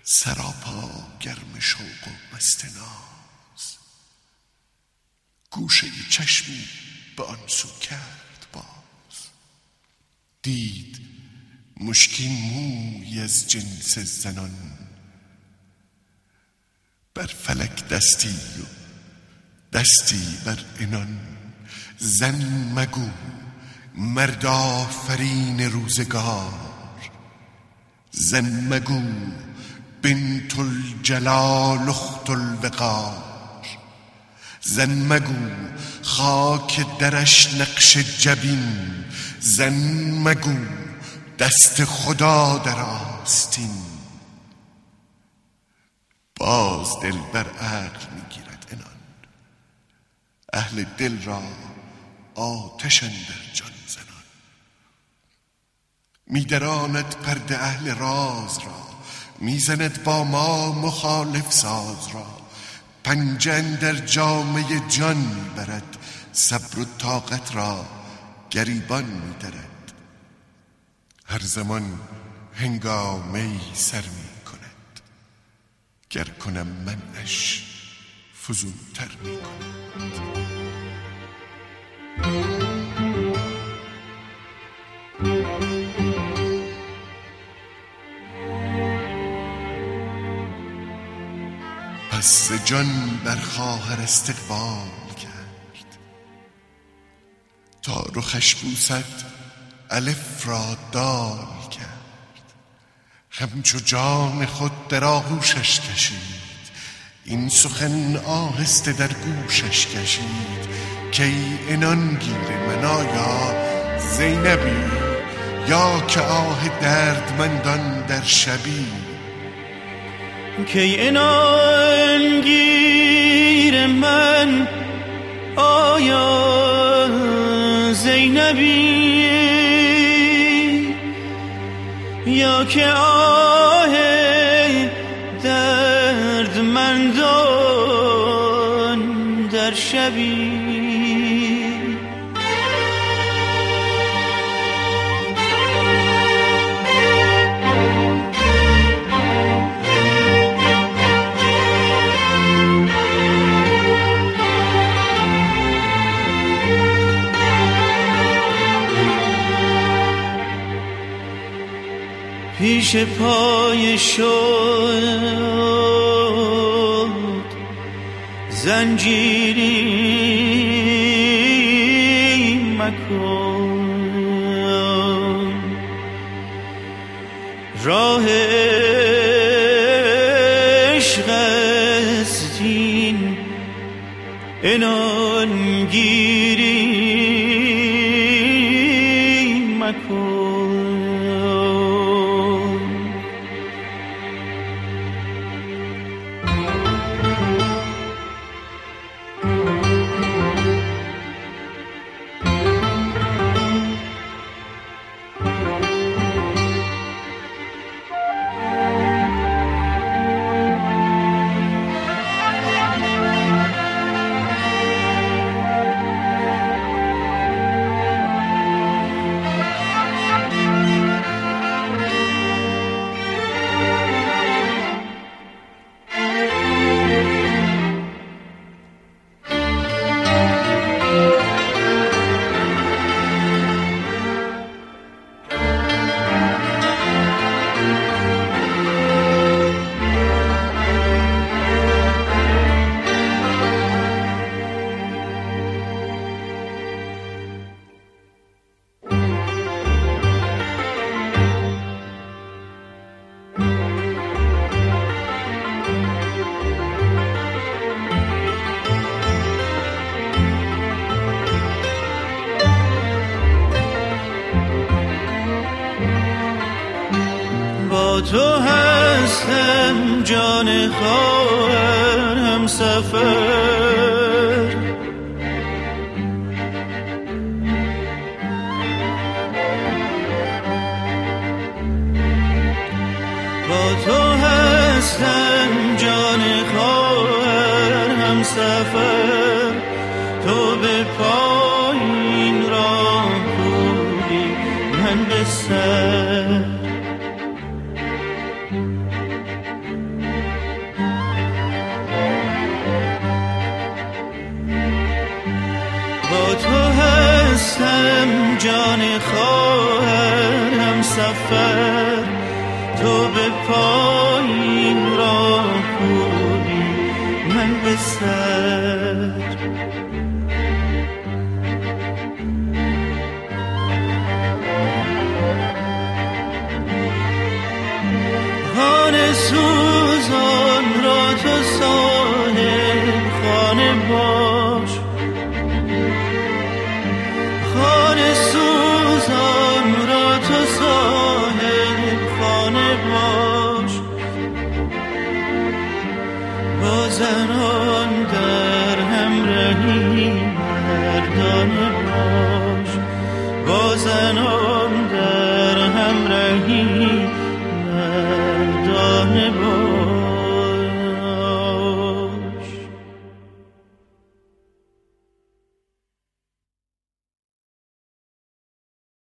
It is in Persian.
سراپا گرم شوق و مست ناز، گوشه چشمی به آن سو کرد باز. دید مشکین موی از جنس زنان، بر فلک دستی و دستی بر عنان. زن مگو مرد آفرین روزگار، زن مگو بنت الجلال اخت الوقار. زن مگو خاک درش نقش جبین، زن مگو دست خدا در آستین. باز دل بر عقل میگیرد عنان، اهل دل را آتش اندر جان زنان. میدراند پرده اهل راز را، میزند با ما مخالف ساز را. پنجه اندر جامه جان میبرد، صبر و طاقت را گریبان میدرد. هر زمان هنگامه سر میکند، گر کنم منعش فزونتر میکند. پس جان بر خواهر استقبال کرد، تا رخش بوسد الف را دال کرد. همچو جان خود در آغوشش کشید، این سخن آهسته در گوشش کشید. کی عنان گیر من آیا زینبی، یا که آه دردمندان در شبی. کی عنان گیر من آیا زینبی، یا که آه دردمندان در شبی. پیش پای شد زنجیری مکن، راه عشق است این عنان گیری مکن. تو هستم جان خواهر هم سفر، با تو هستم جان خواهر هم سفر. تو به پایین راه بودی من به سر، جان خواهر هم سفر تو به پایین راه کوبی من به سر. خانه سوزان را تو صاحب خانه باش، خانه سوزان را تو صاحب خانه باش، با زنان